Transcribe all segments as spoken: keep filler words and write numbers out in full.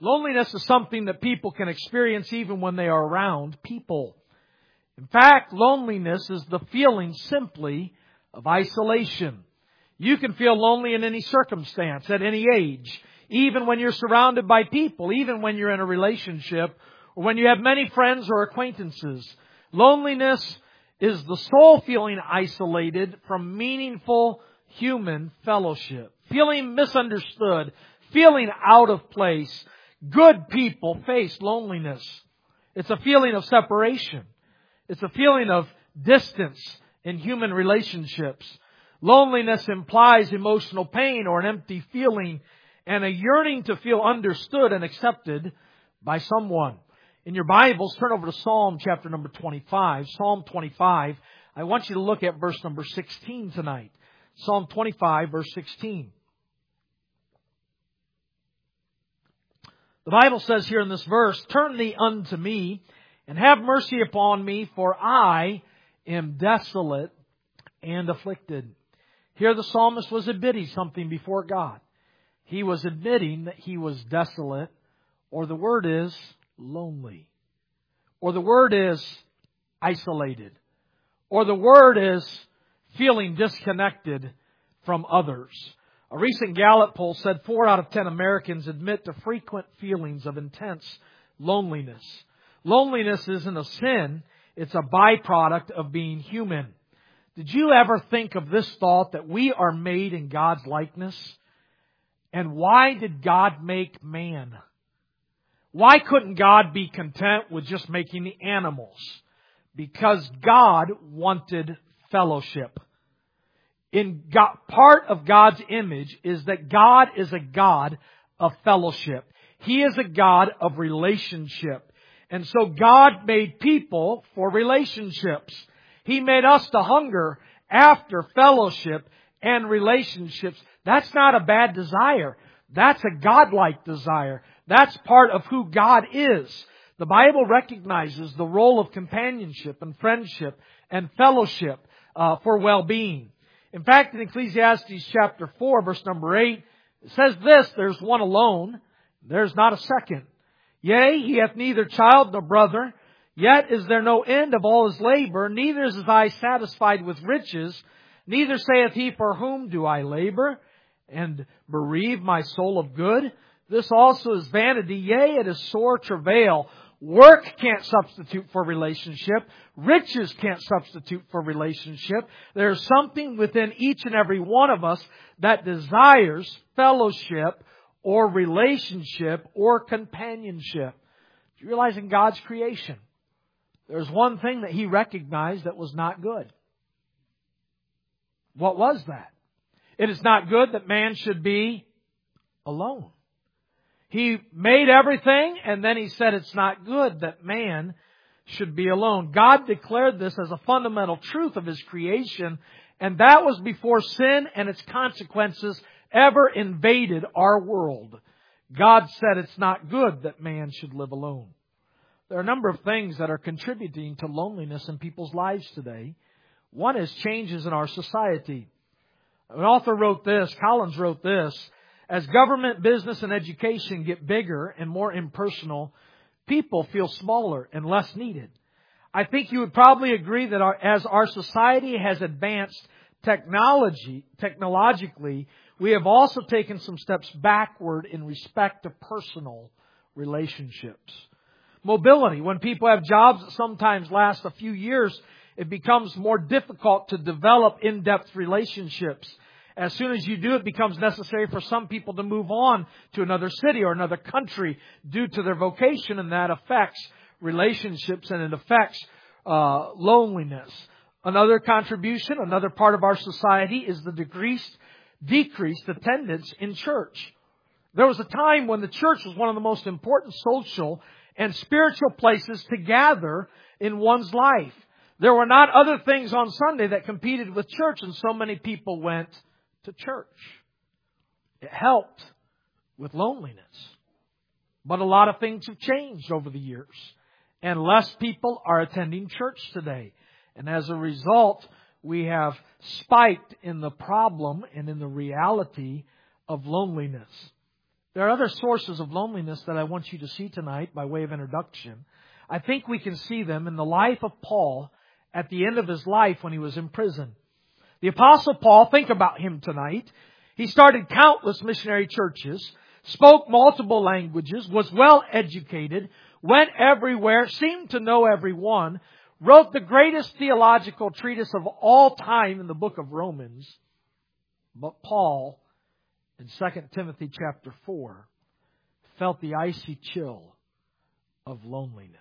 Loneliness is something that people can experience even when they are around people. In fact, loneliness is the feeling simply of isolation. You can feel lonely in any circumstance, at any age, even when you're surrounded by people, even when you're in a relationship, or when you have many friends or acquaintances. Loneliness is the soul feeling isolated from meaningful human fellowship, feeling misunderstood, feeling out of place. Good people face loneliness. It's a feeling of separation. It's a feeling of distance in human relationships. Loneliness implies emotional pain or an empty feeling and a yearning to feel understood and accepted by someone. In your Bibles, turn over to Psalm chapter number twenty-five. Psalm twenty-five. I want you to look at verse number sixteen tonight. Psalm twenty-five, verse sixteen. The Bible says here in this verse, "Turn thee unto me, and have mercy upon me, for I am desolate and afflicted." Here the psalmist was admitting something before God. He was admitting that he was desolate, or the word is lonely, or the word is isolated, or the word is feeling disconnected from others. A recent Gallup poll said four out of ten Americans admit to frequent feelings of intense loneliness. Loneliness isn't a sin. It's a byproduct of being human. Did you ever think of this thought that we are made in God's likeness? And why did God make man? Why couldn't God be content with just making the animals? Because God wanted fellowship. In God, part of God's image is that God is a God of fellowship. He is a God of relationship. And so God made people for relationships. He made us to hunger after fellowship and relationships. That's not a bad desire. That's a godlike desire. That's part of who God is. The Bible recognizes the role of companionship and friendship and fellowship uh, for well-being. In fact, in Ecclesiastes chapter four, verse number eight, it says this, "There's one alone, there's not a second. Yea, he hath neither child nor brother, yet is there no end of all his labor, neither is his eye satisfied with riches, neither saith he, for whom do I labor, and bereave my soul of good? This also is vanity, yea, it is sore travail." Work can't substitute for relationship. Riches can't substitute for relationship. There's something within each and every one of us that desires fellowship or relationship or companionship. Do you realize in God's creation, there's one thing that He recognized that was not good? What was that? It is not good that man should be alone. He made everything, and then He said it's not good that man should be alone. God declared this as a fundamental truth of His creation, and that was before sin and its consequences ever invaded our world. God said it's not good that man should live alone. There are a number of things that are contributing to loneliness in people's lives today. One is changes in our society. An author wrote this, Collins wrote this, "As government, business, and education get bigger and more impersonal, people feel smaller and less needed." I think you would probably agree that our, as our society has advanced technology, technologically, we have also taken some steps backward in respect to personal relationships. Mobility. When people have jobs that sometimes last a few years, it becomes more difficult to develop in-depth relationships. As soon as you do, it becomes necessary for some people to move on to another city or another country due to their vocation, and that affects relationships and it affects uh, loneliness. Another contribution, another part of our society is the decreased, decreased attendance in church. There was a time when the church was one of the most important social and spiritual places to gather in one's life. There were not other things on Sunday that competed with church, and so many people went to church. It helped with loneliness. But a lot of things have changed over the years, and less people are attending church today. And as a result, we have spiked in the problem and in the reality of loneliness. There are other sources of loneliness that I want you to see tonight by way of introduction. I think we can see them in the life of Paul at the end of his life when he was in prison. The Apostle Paul, think about him tonight. He started countless missionary churches, spoke multiple languages, was well educated, went everywhere, seemed to know everyone, wrote the greatest theological treatise of all time in the book of Romans. But Paul, in Second Timothy chapter four, felt the icy chill of loneliness.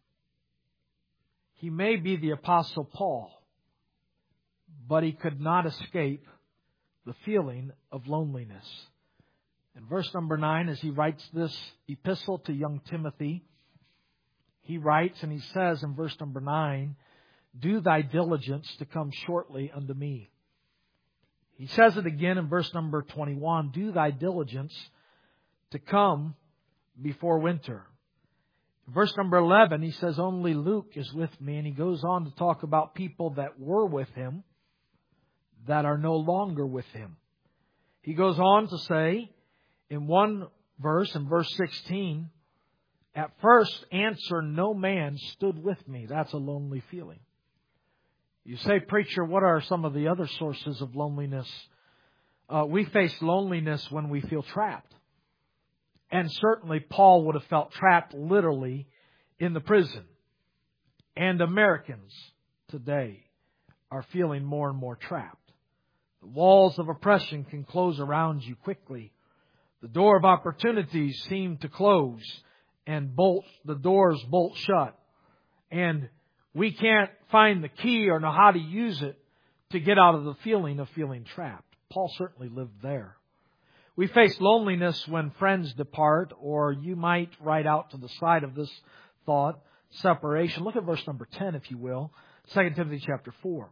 He may be the Apostle Paul, but he could not escape the feeling of loneliness. In verse number nine, as he writes this epistle to young Timothy, he writes and he says in verse number nine, "Do thy diligence to come shortly unto me." He says it again in verse number twenty-one, "Do thy diligence to come before winter." In verse number eleven, he says, "Only Luke is with me." And he goes on to talk about people that were with him that are no longer with him. He goes on to say in one verse, in verse sixteen, "At first answer no man stood with me." That's a lonely feeling. You say, "Preacher, what are some of the other sources of loneliness?" Uh, we face loneliness when we feel trapped. And certainly Paul would have felt trapped literally in the prison. And Americans today are feeling more and more trapped. The walls of oppression can close around you quickly. The door of opportunities seem to close and bolt, the doors bolt shut. And we can't find the key or know how to use it to get out of the feeling of feeling trapped. Paul certainly lived there. We face loneliness when friends depart, or you might write out to the side of this thought, separation. Look at verse number ten, if you will. Second Timothy chapter four.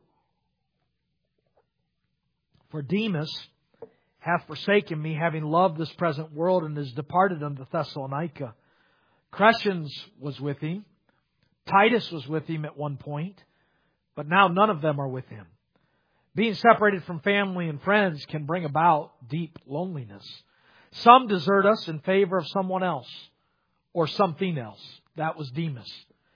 "For Demas hath forsaken me, having loved this present world, and is departed unto Thessalonica. Crescens was with him. Titus was with him at one point, but now none of them are with him." Being separated from family and friends can bring about deep loneliness. Some desert us in favor of someone else or something else. That was Demas.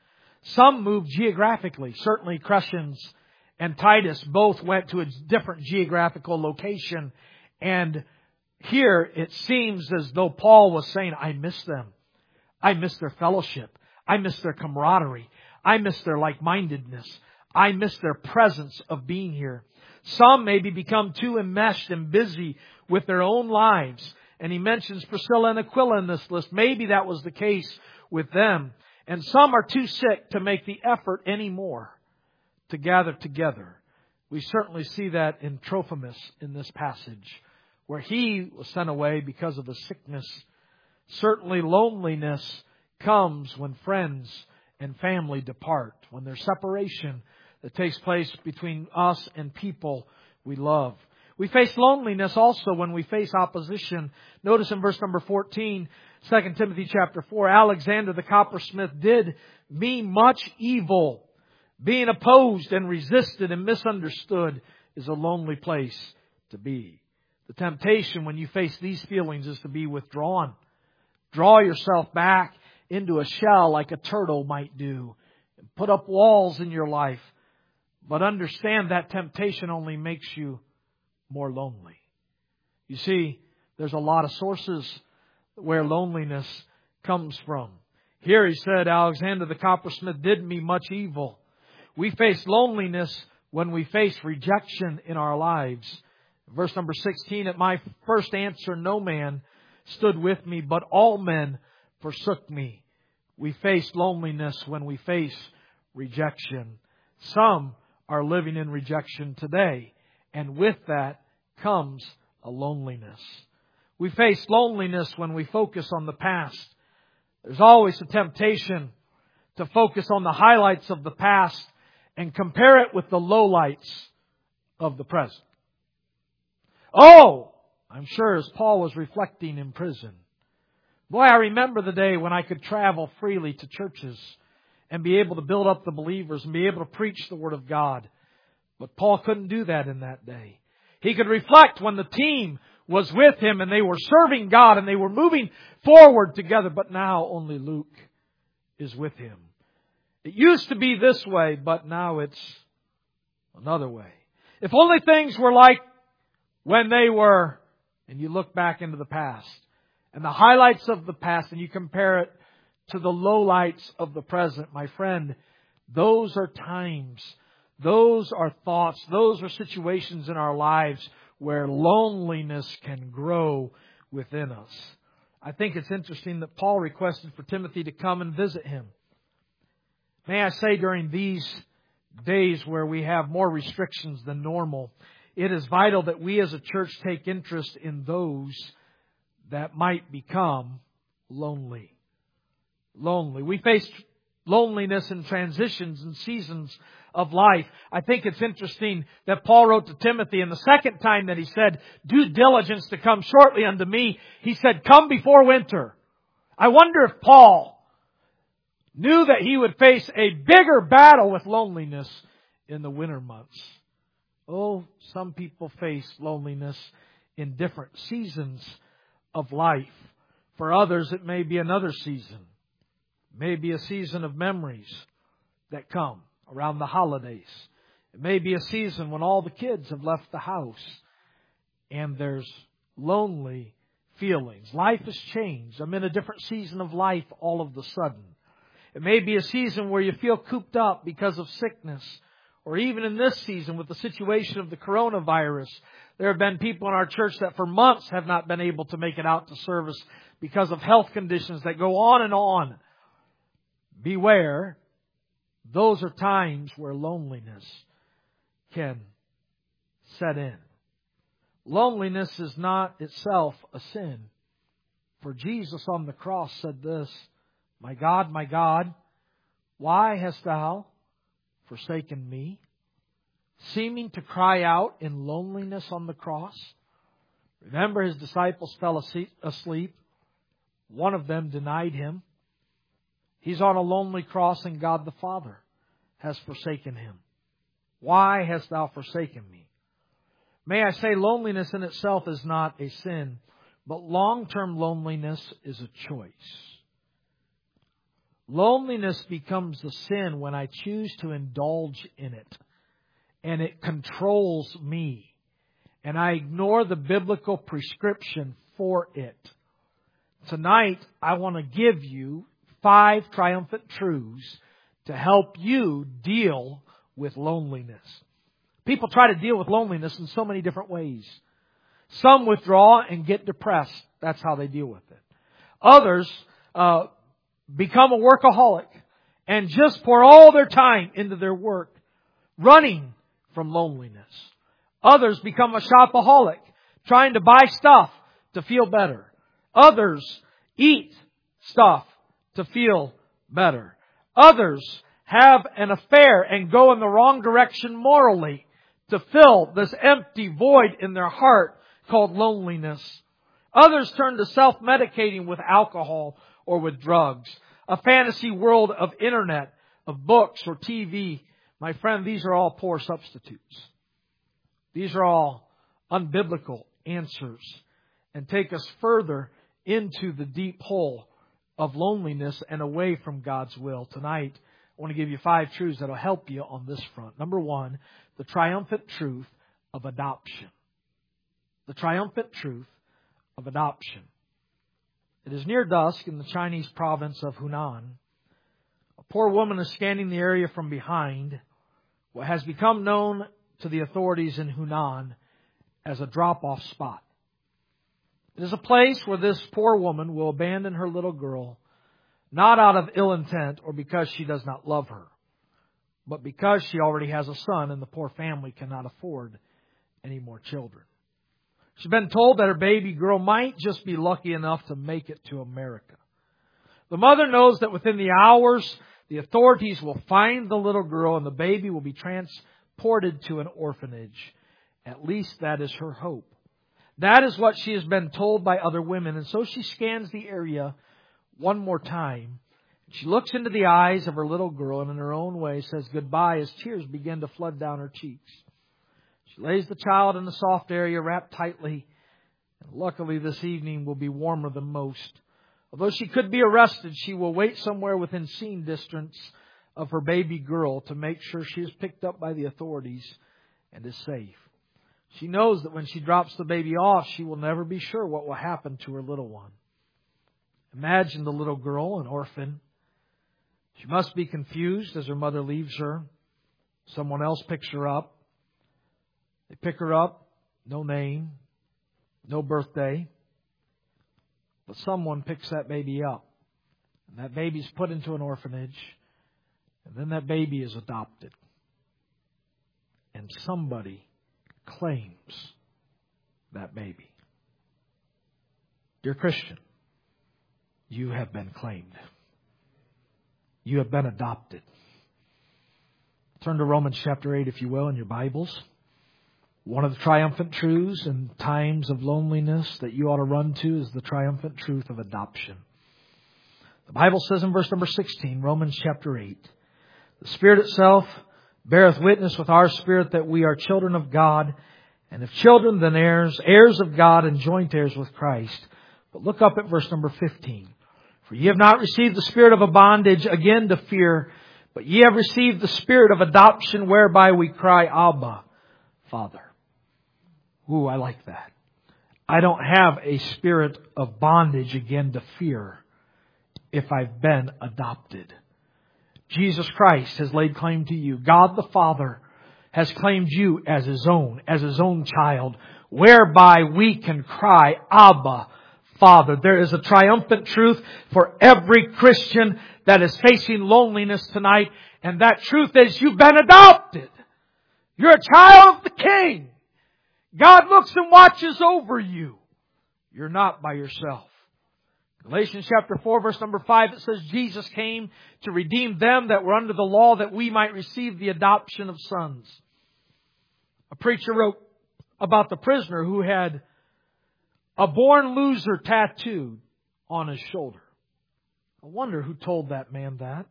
Some moved geographically. Certainly Crescens and Titus both went to a different geographical location. And here it seems as though Paul was saying, I miss them. I miss their fellowship. I miss their camaraderie. I miss their like-mindedness. I miss their presence of being here. Some maybe become too enmeshed and busy with their own lives. And he mentions Priscilla and Aquila in this list. Maybe that was the case with them. And some are too sick to make the effort anymore to gather together. We certainly see that in Trophimus in this passage, where he was sent away because of a sickness. Certainly loneliness comes when friends and family depart, when there's separation that takes place between us and people we love. We face loneliness also when we face opposition. Notice in verse number fourteen, Second Timothy chapter four, "Alexander the coppersmith did me much evil. Being opposed and resisted and misunderstood is a lonely place to be." The temptation when you face these feelings is to be withdrawn. Draw yourself back into a shell like a turtle might do. And put up walls in your life. But understand that temptation only makes you more lonely. You see, there's a lot of sources where loneliness comes from. Here he said, "Alexander the coppersmith did me much evil." We face loneliness when we face rejection in our lives. Verse number sixteen, "At my first answer no man stood with me, but all men forsook me." We face loneliness when we face rejection. Some are living in rejection today, and with that comes a loneliness. We face loneliness when we focus on the past. There's always a temptation to focus on the highlights of the past and compare it with the lowlights of the present. Oh, I'm sure as Paul was reflecting in prison, boy, I remember the day when I could travel freely to churches and be able to build up the believers and be able to preach the Word of God. But Paul couldn't do that in that day. He could reflect when the team was with him and they were serving God and they were moving forward together. But now only Luke is with him. It used to be this way, but now it's another way. If only things were like when they were, and you look back into the past and the highlights of the past and you compare it to the lowlights of the present, my friend, those are times, those are thoughts, those are situations in our lives where loneliness can grow within us. I think it's interesting that Paul requested for Timothy to come and visit him. May I say, during these days where we have more restrictions than normal, it is vital that we as a church take interest in those that might become lonely. Lonely. We face loneliness in transitions and seasons of life. I think it's interesting that Paul wrote to Timothy, and the second time that he said, "Do diligence to come shortly unto me," he said, "Come before winter." I wonder if Paul knew that he would face a bigger battle with loneliness in the winter months. Oh, some people face loneliness in different seasons of life. For others, it may be another season. It may be a season of memories that come around the holidays. It may be a season when all the kids have left the house and there's lonely feelings. Life has changed. I'm in a different season of life all of a sudden. It may be a season where you feel cooped up because of sickness. Or even in this season with the situation of the coronavirus, there have been people in our church that for months have not been able to make it out to service because of health conditions that go on and on. Beware, those are times where loneliness can set in. Loneliness is not itself a sin. For Jesus on the cross said this, "My God, my God, why hast thou forsaken me?" Seeming to cry out in loneliness on the cross. Remember, his disciples fell asleep. One of them denied him. He's on a lonely cross and God the Father has forsaken him. Why hast thou forsaken me? May I say, loneliness in itself is not a sin, but long-term loneliness is a choice. Loneliness becomes a sin when I choose to indulge in it and it controls me and I ignore the biblical prescription for it. Tonight, I want to give you five triumphant truths to help you deal with loneliness. People try to deal with loneliness in so many different ways. Some withdraw and get depressed. That's how they deal with it. Others uh, become a workaholic and just pour all their time into their work, running from loneliness. Others become a shopaholic, trying to buy stuff to feel better. Others eat stuff to feel better. Others have an affair and go in the wrong direction morally to fill this empty void in their heart called loneliness. Others turn to self-medicating with alcohol or with drugs. A fantasy world of internet, of books or T V. My friend, these are all poor substitutes. These are all unbiblical answers and take us further into the deep hole of loneliness and away from God's will. Tonight, I want to give you five truths that will help you on this front. Number one, the triumphant truth of adoption. The triumphant truth of adoption. It is near dusk in the Chinese province of Hunan. A poor woman is scanning the area from behind what has become known to the authorities in Hunan as a drop-off spot. It is a place where this poor woman will abandon her little girl, not out of ill intent or because she does not love her, but because she already has a son and the poor family cannot afford any more children. She's been told that her baby girl might just be lucky enough to make it to America. The mother knows that within the hours, the authorities will find the little girl and the baby will be transported to an orphanage. At least that is her hope. That is what she has been told by other women. And so she scans the area one more time. She looks into the eyes of her little girl and in her own way says goodbye as tears begin to flood down her cheeks. She lays the child in the soft area wrapped tightly And luckily this evening will be warmer than most. Although she could be arrested, she will wait somewhere within seeing distance of her baby girl to make sure she is picked up by the authorities and is safe. She knows that when she drops the baby off, she will never be sure what will happen to her little one. Imagine the little girl, an orphan. She must be confused as her mother leaves her. Someone else picks her up. They pick her up, no name, no birthday. But someone picks that baby up. And that baby's put into an orphanage. And then that baby is adopted. And somebody claims that baby. Dear Christian, you have been claimed. You have been adopted. Turn to Romans chapter eight, if you will, in your Bibles. One of the triumphant truths in times of loneliness that you ought to run to is the triumphant truth of adoption. The Bible says in verse number sixteen, Romans chapter eight, the Spirit itself beareth witness with our spirit that we are children of God, and if children, then heirs, heirs of God and joint heirs with Christ. But look up at verse number fifteen. For ye have not received the spirit of a bondage again to fear, but ye have received the spirit of adoption whereby we cry, Abba, Father. Ooh, I like that. I don't have a spirit of bondage again to fear if I've been adopted. Jesus Christ has laid claim to you. God the Father has claimed you as His own, as His own child, whereby we can cry, Abba, Father. There is a triumphant truth for every Christian that is facing loneliness tonight, and that truth is you've been adopted. You're a child of the King. God looks and watches over you. You're not by yourself. Galatians chapter four, verse number five, it says, Jesus came to redeem them that were under the law, that we might receive the adoption of sons. A preacher wrote about the prisoner who had a born loser tattooed on his shoulder. I wonder who told that man that.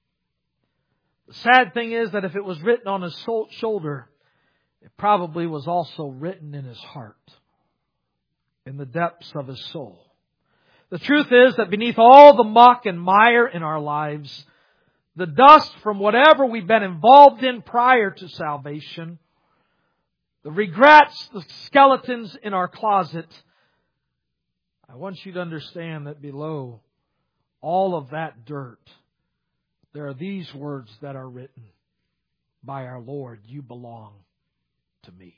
The sad thing is that if it was written on his shoulder, it probably was also written in his heart, in the depths of his soul. The truth is that beneath all the muck and mire in our lives, the dust from whatever we've been involved in prior to salvation, the regrets, the skeletons in our closet, I want you to understand that below all of that dirt, there are these words that are written by our Lord. You belong to me.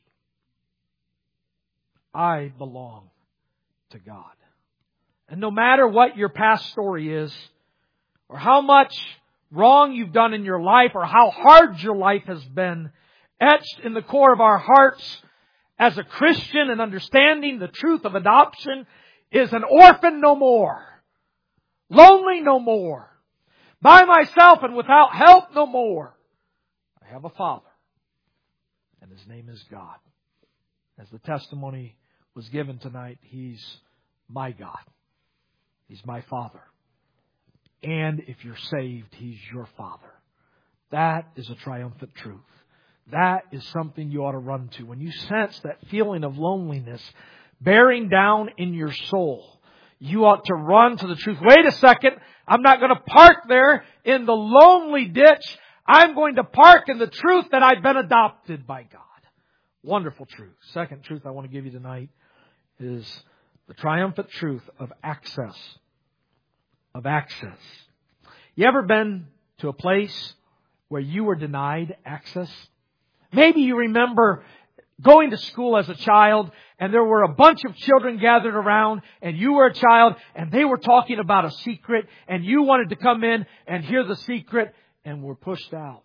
I belong to God. And no matter what your past story is, or how much wrong you've done in your life, or how hard your life has been, etched in the core of our hearts as a Christian and understanding the truth of adoption is an orphan no more. Lonely no more. By myself and without help no more. I have a Father. And His name is God. As the testimony was given tonight, He's my God. He's my Father. And if you're saved, He's your Father. That is a triumphant truth. That is something you ought to run to. When you sense that feeling of loneliness bearing down in your soul, you ought to run to the truth. Wait a second. I'm not going to park there in the lonely ditch. I'm going to park in the truth that I've been adopted by God. Wonderful truth. Second truth I want to give you tonight is the triumphant truth of access. Of access. You ever been to a place where you were denied access? Maybe you remember going to school as a child and there were a bunch of children gathered around and you were a child and they were talking about a secret and you wanted to come in and hear the secret and were pushed out.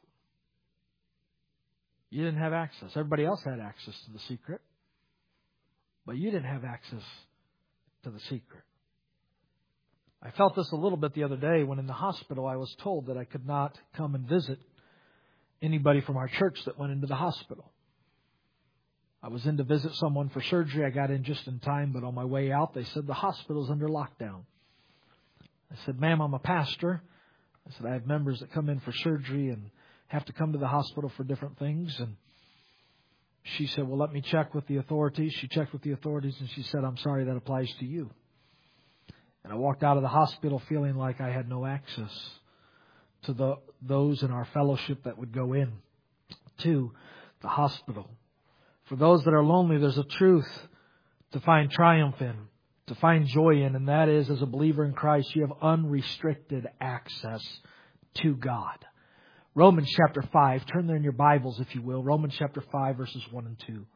You didn't have access. Everybody else had access to the secret. But you didn't have access to the secret. I felt this a little bit the other day when in the hospital I was told that I could not come and visit anybody from our church that went into the hospital. I was in to visit someone for surgery. I got in just in time, but on my way out they said the hospital's under lockdown. I said, ma'am, I'm a pastor. I said, I have members that come in for surgery and have to come to the hospital for different things. And She said, well, let me check with the authorities. She checked with the authorities and she said, I'm sorry, that applies to you. And I walked out of the hospital feeling like I had no access to the those in our fellowship that would go in to the hospital. For those that are lonely, there's a truth to find triumph in, to find joy in, and that is, as a believer in Christ, you have unrestricted access to God. Romans chapter five, turn there in your Bibles if you will. Romans chapter five, verses one and two.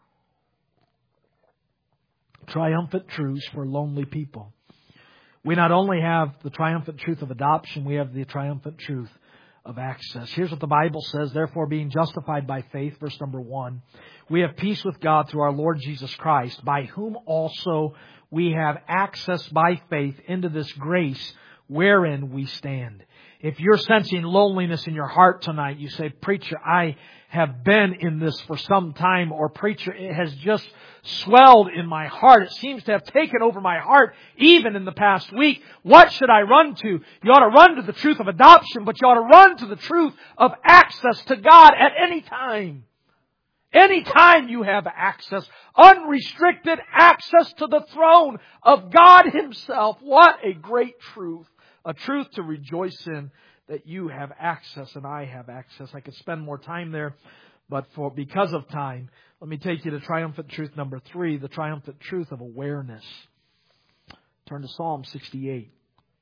Triumphant truths for lonely people. We not only have the triumphant truth of adoption, we have the triumphant truth of access. Here's what the Bible says. Therefore, being justified by faith, verse number one, we have peace with God through our Lord Jesus Christ, by whom also we have access by faith into this grace wherein we stand. If you're sensing loneliness in your heart tonight, you say, preacher, I have been in this for some time, or preacher, it has just swelled in my heart. It seems to have taken over my heart even in the past week. What should I run to? You ought to run to the truth of adoption, but you ought to run to the truth of access to God at any time. Anytime you have access, unrestricted access to the throne of God Himself. What a great truth. A truth to rejoice in, that you have access and I have access. I could spend more time there, but for because of time, let me take you to triumphant truth number three, the triumphant truth of awareness. Turn to Psalm sixty-eight.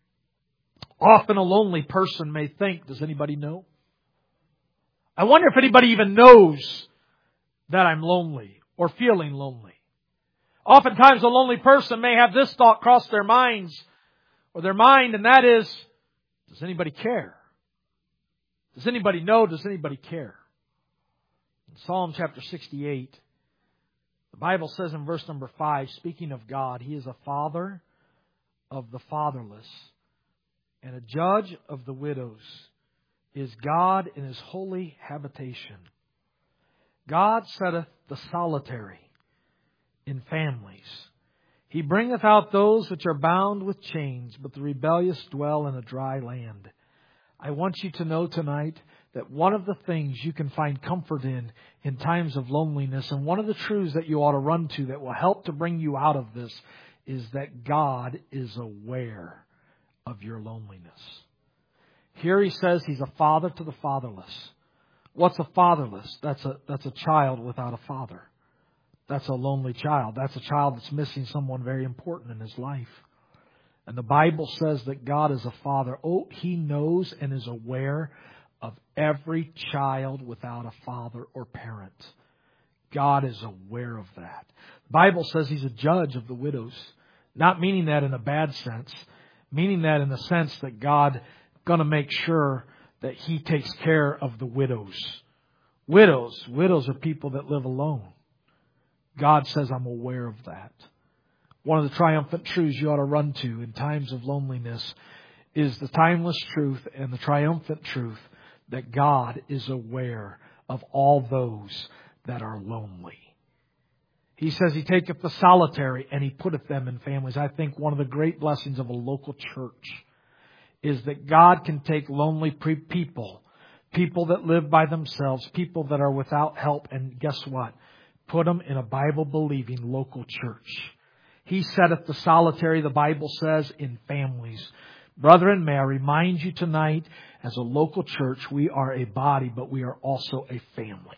Often a lonely person may think, does anybody know? I wonder if anybody even knows that I'm lonely or feeling lonely. Oftentimes a lonely person may have this thought cross their minds or their mind, and that is, does anybody care? Does anybody know? Does anybody care? In Psalm chapter sixty-eight, the Bible says in verse number five, speaking of God, He is a father of the fatherless and a judge of the widows, is God in His holy habitation. God setteth the solitary in families. He bringeth out those which are bound with chains, but the rebellious dwell in a dry land. I want you to know tonight that one of the things you can find comfort in in times of loneliness, and one of the truths that you ought to run to that will help to bring you out of this, is that God is aware of your loneliness. Here He says He's a father to the fatherless. What's a fatherless? That's a, that's a child without a father. That's a lonely child. That's a child that's missing someone very important in his life. And the Bible says that God is a father. Oh, He knows and is aware of every child without a father or parent. God is aware of that. The Bible says He's a judge of the widows. Not meaning that in a bad sense. Meaning that in the sense that God is going to make sure that He takes care of the widows. Widows. Widows are people that live alone. God says, I'm aware of that. One of the triumphant truths you ought to run to in times of loneliness is the timeless truth and the triumphant truth that God is aware of all those that are lonely. He says He taketh the solitary and He putteth them in families. I think one of the great blessings of a local church is that God can take lonely people, people that live by themselves, people that are without help, and guess what? Put them in a Bible-believing local church. He setteth the solitary, the Bible says, in families. Brethren, may I remind you tonight, as a local church, we are a body, but we are also a family.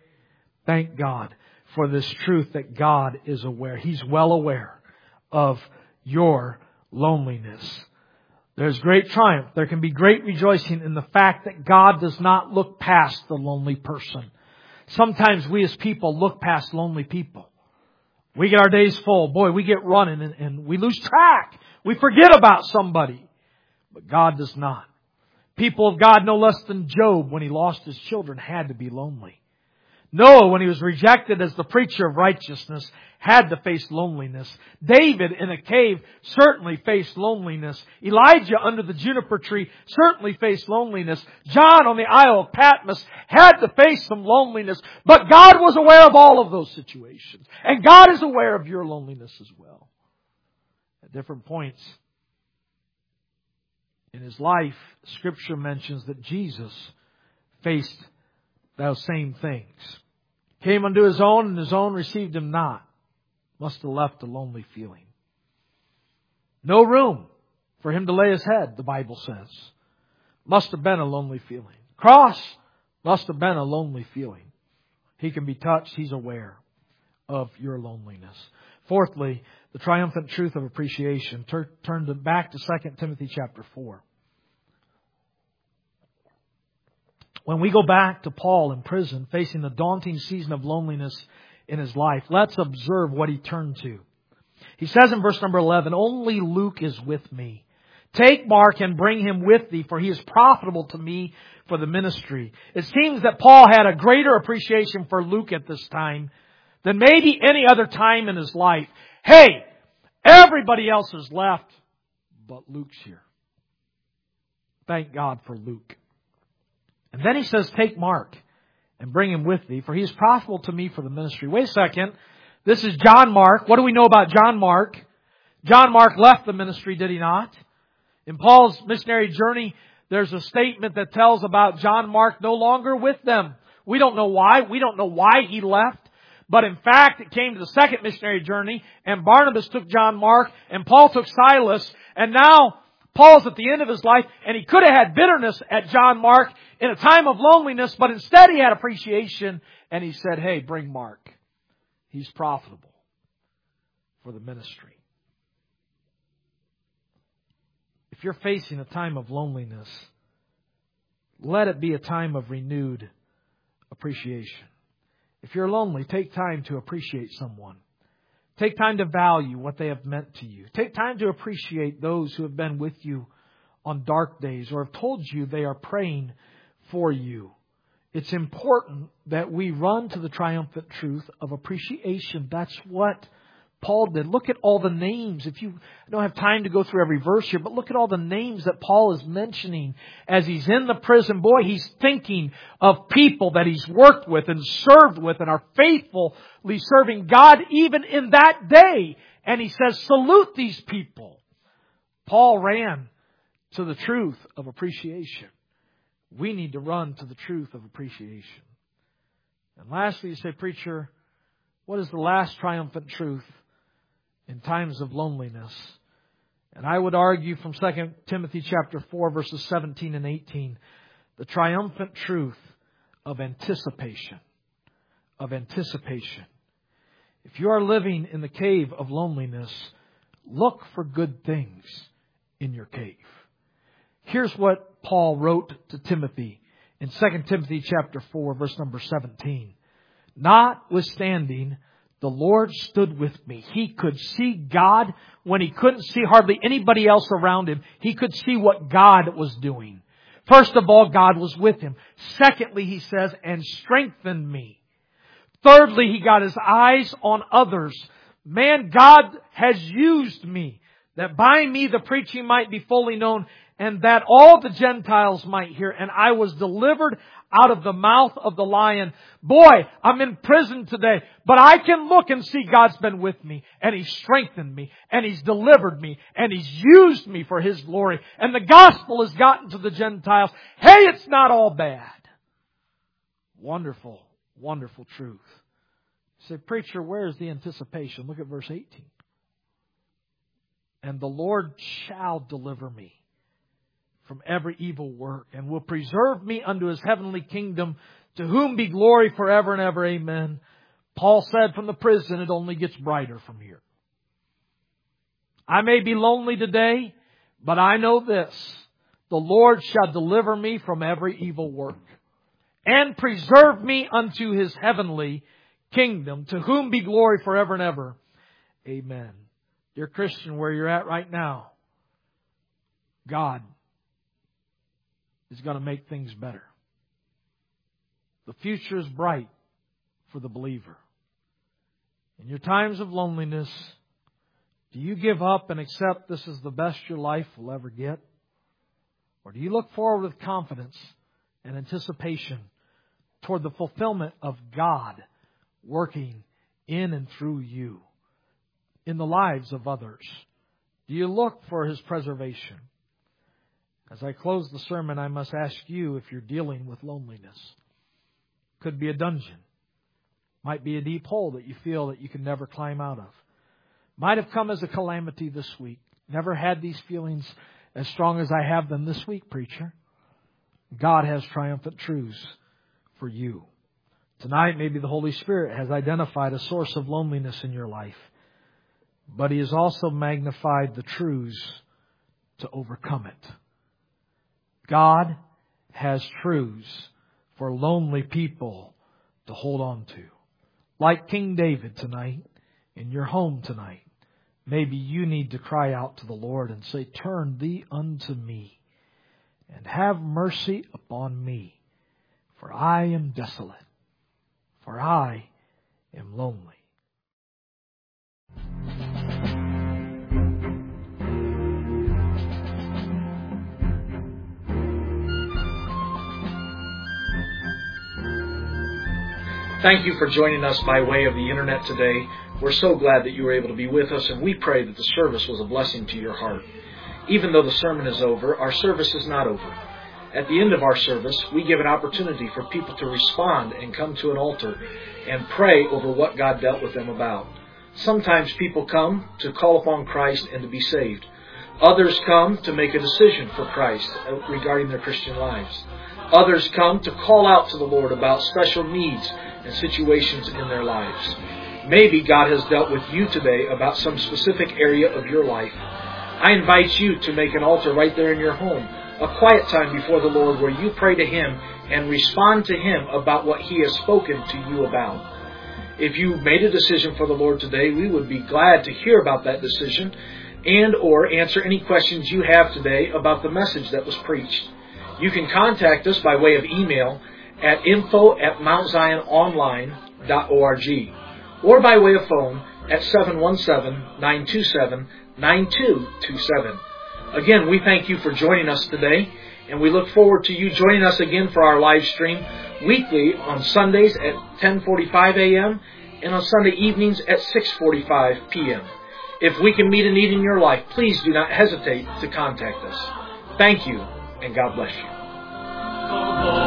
Thank God for this truth that God is aware. He's well aware of your loneliness. There's great triumph. There can be great rejoicing in the fact that God does not look past the lonely person. Sometimes we as people look past lonely people. We get our days full. Boy, we get running and, and we lose track. We forget about somebody. But God does not. People of God, no less than Job, when he lost his children, had to be lonely. Noah, when he was rejected as the preacher of righteousness, had to face loneliness. David, in a cave, certainly faced loneliness. Elijah, under the juniper tree, certainly faced loneliness. John, on the Isle of Patmos, had to face some loneliness. But God was aware of all of those situations. And God is aware of your loneliness as well. At different points in His life, Scripture mentions that Jesus faced those same things. Came unto his own, and his own received him not. Must have left a lonely feeling. No room for him to lay his head, the Bible says. Must have been a lonely feeling. Cross must have been a lonely feeling. He can be touched. He's aware of your loneliness. Fourthly, the triumphant truth of appreciation. Turn, turn to, back to Second Timothy chapter four. When we go back to Paul in prison, facing the daunting season of loneliness in his life, let's observe what he turned to. He says in verse number eleven, "Only Luke is with me. Take Mark and bring him with thee, for he is profitable to me for the ministry." It seems that Paul had a greater appreciation for Luke at this time than maybe any other time in his life. Hey, everybody else has left, but Luke's here. Thank God for Luke. And then he says, "Take Mark and bring him with thee, for he is profitable to me for the ministry." Wait a second. This is John Mark. What do we know about John Mark? John Mark left the ministry, did he not? In Paul's missionary journey, there's a statement that tells about John Mark no longer with them. We don't know why. We don't know why he left. But in fact, it came to the second missionary journey, and Barnabas took John Mark, and Paul took Silas, and now Paul's at the end of his life, and he could have had bitterness at John Mark in a time of loneliness, but instead he had appreciation, and he said, "Hey, bring Mark. He's profitable for the ministry." If you're facing a time of loneliness, let it be a time of renewed appreciation. If you're lonely, take time to appreciate someone. Take time to value what they have meant to you. Take time to appreciate those who have been with you on dark days or have told you they are praying for you. It's important that we run to the triumphant truth of appreciation. That's what Paul did. Look at all the names. If you don't have time to go through every verse here, but look at all the names that Paul is mentioning as he's in the prison. Boy, he's thinking of people that he's worked with and served with and are faithfully serving God even in that day. And he says, salute these people. Paul ran to the truth of appreciation. We need to run to the truth of appreciation. And lastly, you say, preacher, what is the last triumphant truth in times of loneliness? And I would argue from Second Timothy chapter four, verses seventeen and eighteen, the triumphant truth of anticipation. Of anticipation. If you are living in the cave of loneliness, look for good things in your cave. Here's what Paul wrote to Timothy in Second Timothy chapter four, verse number seventeen. "Notwithstanding, the Lord stood with me." He could see God when he couldn't see hardly anybody else around him. He could see what God was doing. First of all, God was with him. Secondly, he says, and strengthened me. Thirdly, he got his eyes on others. Man, God has used me, that by me the preaching might be fully known, and that all the Gentiles might hear. And I was delivered out of the mouth of the lion. Boy, I'm in prison today, but I can look and see God's been with me, and He's strengthened me, and He's delivered me, and He's used me for His glory. And the gospel has gotten to the Gentiles. Hey, it's not all bad. Wonderful, wonderful truth. You say, preacher, where is the anticipation? Look at verse eighteen. "And the Lord shall deliver me from every evil work, and will preserve me unto His heavenly kingdom, to whom be glory forever and ever. Amen." Paul said from the prison, it only gets brighter from here. I may be lonely today, but I know this: the Lord shall deliver me from every evil work, and preserve me unto His heavenly kingdom, to whom be glory forever and ever. Amen. Dear Christian, where you're at right now, God is going to make things better. The future is bright for the believer. In your times of loneliness, do you give up and accept this is the best your life will ever get? Or do you look forward with confidence and anticipation toward the fulfillment of God working in and through you in the lives of others? Do you look for His preservation? As I close the sermon, I must ask you if you're dealing with loneliness. Could be a dungeon. Might be a deep hole that you feel that you can never climb out of. Might have come as a calamity this week. Never had these feelings as strong as I have them this week, preacher. God has triumphant truths for you. Tonight, maybe the Holy Spirit has identified a source of loneliness in your life. But He has also magnified the truths to overcome it. God has truths for lonely people to hold on to. Like King David tonight, in your home tonight, maybe you need to cry out to the Lord and say, "Turn thee unto me, and have mercy upon me, for I am desolate, for I am lonely." Thank you for joining us by way of the Internet today. We're so glad that you were able to be with us, and we pray that the service was a blessing to your heart. Even though the sermon is over, our service is not over. At the end of our service, we give an opportunity for people to respond and come to an altar and pray over what God dealt with them about. Sometimes people come to call upon Christ and to be saved. Others come to make a decision for Christ regarding their Christian lives. Others come to call out to the Lord about special needs and situations in their lives. Maybe God has dealt with you today about some specific area of your life. I invite you to make an altar right there in your home, a quiet time before the Lord where you pray to Him and respond to Him about what He has spoken to you about. If you made a decision for the Lord today, we would be glad to hear about that decision and or answer any questions you have today about the message that was preached. You can contact us by way of email at info at mount zion online dot org or by way of phone at seven one seven, nine two seven, nine two two seven. Again, we thank you for joining us today, and we look forward to you joining us again for our live stream weekly on Sundays at ten forty-five a.m. and on Sunday evenings at six forty-five p.m. If we can meet a need in your life, please do not hesitate to contact us. Thank you, and God bless you.